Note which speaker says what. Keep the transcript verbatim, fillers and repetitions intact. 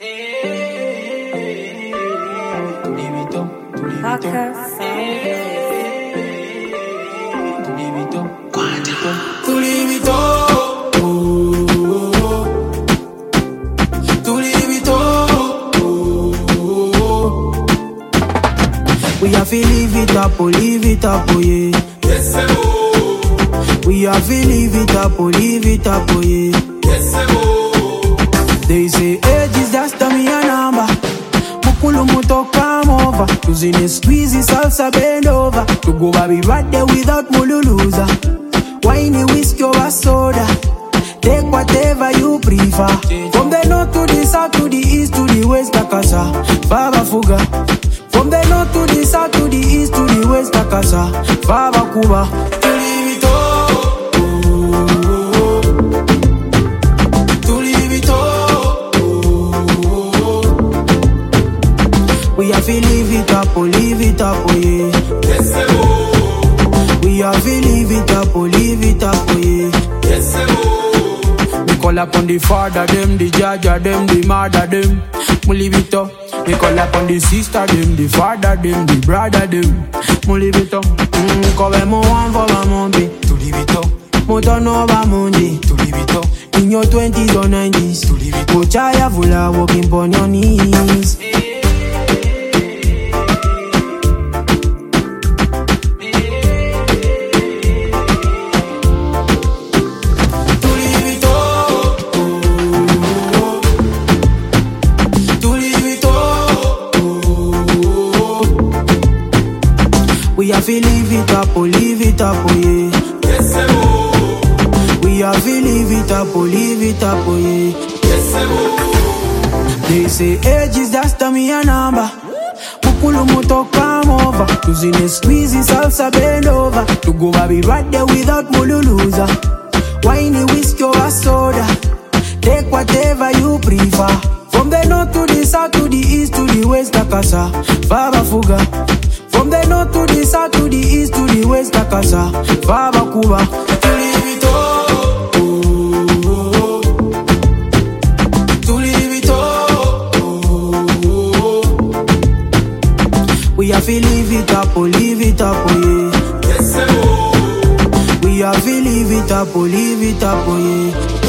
Speaker 1: We have to live it up, oh, live it up, oh yeah.
Speaker 2: Yes, oh.
Speaker 1: We have to live it up, oh, live it up, oh yeah.
Speaker 2: Yes, oh.
Speaker 1: They say age is just a mere number. Mukulu muto come over. Using a squeeze, salsa bend over. To go baby right there without mululuza. Whiny whiskey over soda. Take whatever you prefer. From the north to the south to the east to the west, Takasa, Baba Fuga. From the north to the south to the east to the west, Takasa, Baba Kuba.
Speaker 2: To live it all, to live it all.
Speaker 1: We have to live it up, oh, live it up, oh yeah.
Speaker 2: Yes, oh.
Speaker 1: We have to live it up, oh, live it up, oh yeah.
Speaker 2: Yes, oh.
Speaker 1: We call upon the father them, the judge them, the mother them. We live it up. We call upon the sister them, the father them, the brother them. We live it up. Mm, Come mo one for my Monday.
Speaker 2: To live it up,
Speaker 1: Mo turn over Monday.
Speaker 2: to live it up,
Speaker 1: In your twenties or nineties.
Speaker 2: to live it up.
Speaker 1: Go chaya vula walking on your knees. We have to live it up, oh, live it up, oh yeah.
Speaker 2: Yes, oh.
Speaker 1: We have to live it up, oh, live it up, oh yeah.
Speaker 2: Yes, oh.
Speaker 1: They say age is just a mere number. Mukulu muto come over. Using a squeeze, salsa bend over. To go baby right there without mululuza. Whiny whiskey over soda. Take whatever you prefer. From the north to the south to the east to the west, Takasa, Baba Fuga. From the north to the south to the east to the west, Takasa, Baba Kuba.
Speaker 2: To live it all, to live it all.
Speaker 1: We have to live it up, oh, live it up, oh yeah.
Speaker 2: Yes, oh.
Speaker 1: We have to live it up, oh, live it up, oh yeah.